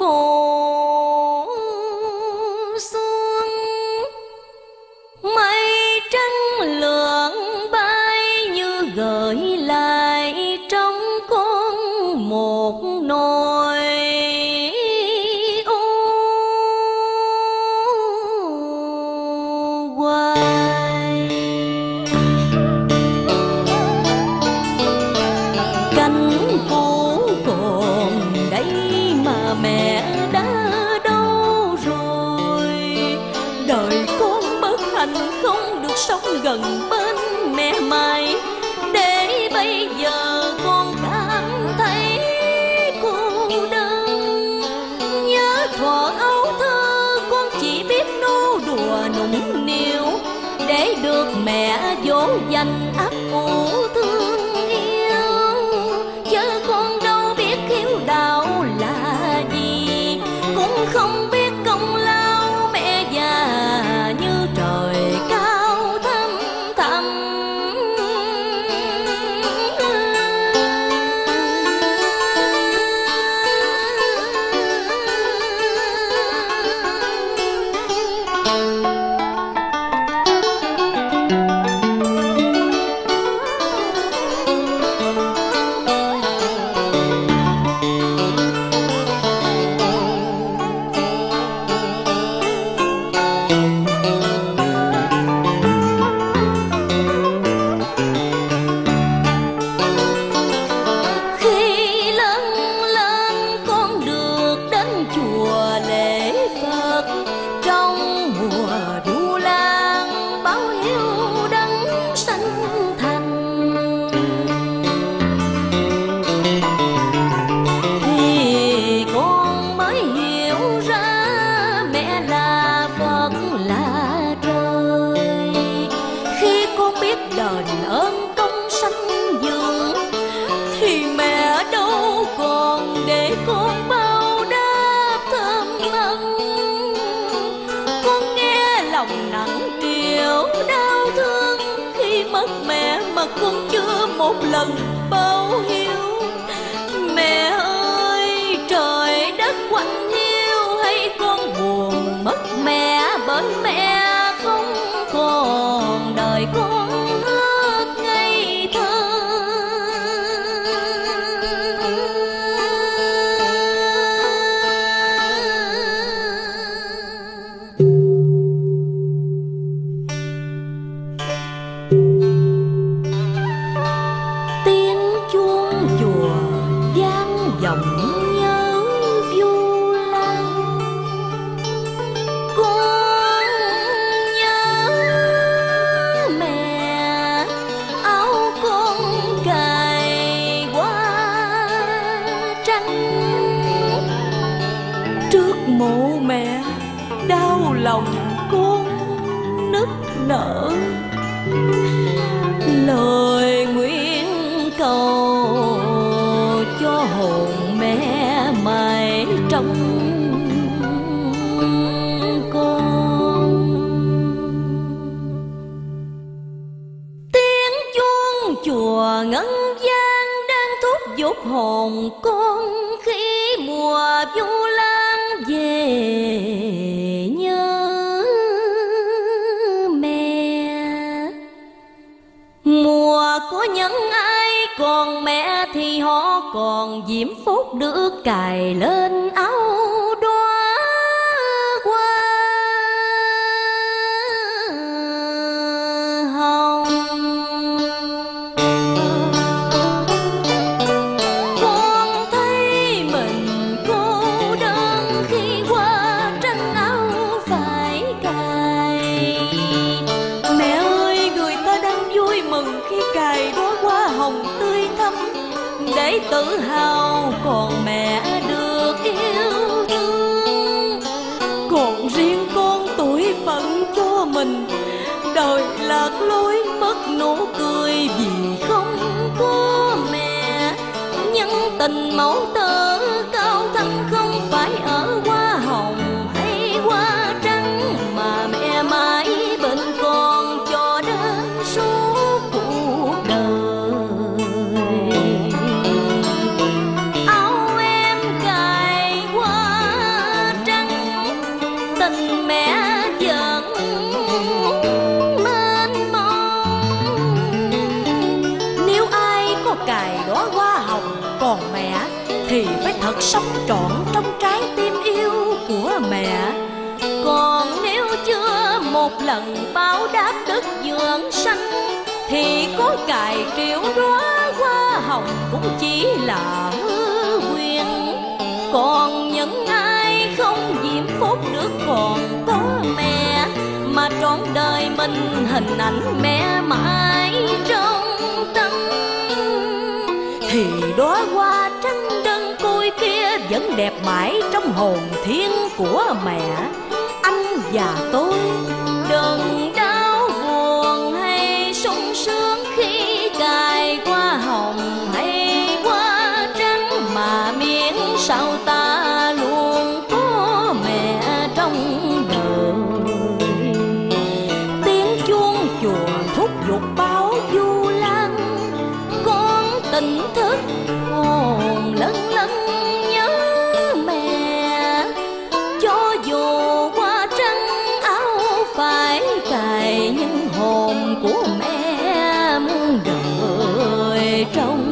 phố xuân, mây trắng lượn bay như gợi lại trong con một nỗi u hoài. Cánh cũ còn đây mà mẹ đã đâu rồi? Đời con bất hạnh không được sống gần bên mẹ mãi, để bây giờ con cảm thấy cô đơn. Nhớ thuở ấu thơ con chỉ biết nô đùa nũng nịu, để được mẹ dỗ dành ấp ủ thương yêu. Chứ con đâu biết hiếu đạo là gì, cũng không biết công lao mẹ già như trời cao thăm thẳm. Đền ơn công sanh dưỡng thì mẹ đâu còn để con bao đáp thơm ân. Con nghe lòng nặng trĩu đau thương khi mất mẹ mà con chưa một lần báo hiếu. Mẹ ơi trời đất quạnh hiu, hay con buồn mất mẹ bởi mẹ không còn đời con hết ngây thơ. Tiếng chuông chùa vang vọng nhớ Du Lan. Con nhớ mẹ, áo con cài qua tranh. Trước mộ mẹ đau lòng con nức nở, lời nguyện cầu cho hồn mẹ mãi trong con. Tiếng chuông chùa ngân vang đang thúc giục hồn con khi mùa Vu Lan về nhớ mẹ. Mùa của những ai còn mẹ thì họ còn diễm phúc được cài lên áo đóa hoa hồng. Con thấy mình cô đơn khi qua tranh áo phải cài. Mẹ ơi người ta đang vui mừng khi cài đóa hoa hồng tươi thắm, để tự hào còn mẹ được yêu thương. Còn riêng con tuổi phận cho mình, đời lạc lối mất nụ cười vì không có mẹ. Nhân tình mẫu tử cao thâm không phải ở hoa hồng hay hoa trắng, mà mẹ mãi bên con cho đến suốt cuộc đời. Áo em cài hoa sống trọn trong trái tim yêu của mẹ. Còn nếu chưa một lần báo đáp đất dưỡng sanh, thì có cài triệu đóa hoa hồng cũng chỉ là hư quyền. Còn những ai không diễm phúc được còn có mẹ, mà trọn đời mình hình ảnh mẹ mãi trong tâm, thì đóa hoa trắng đơn côi kia vẫn đẹp mãi trong hồn thiên của mẹ. Anh và tôi đừng đau buồn hay sung sướng khi cài hoa hồng hay hoa trắng, mà miễn sao ta luôn có mẹ trong đời. Tiếng chuông chùa thúc giục báo du lan, con tỉnh thức hồn lân lân nhớ mẹ. Cho dù hoa trắng áo phải cài, nhưng hồn của mẹ muôn đời trong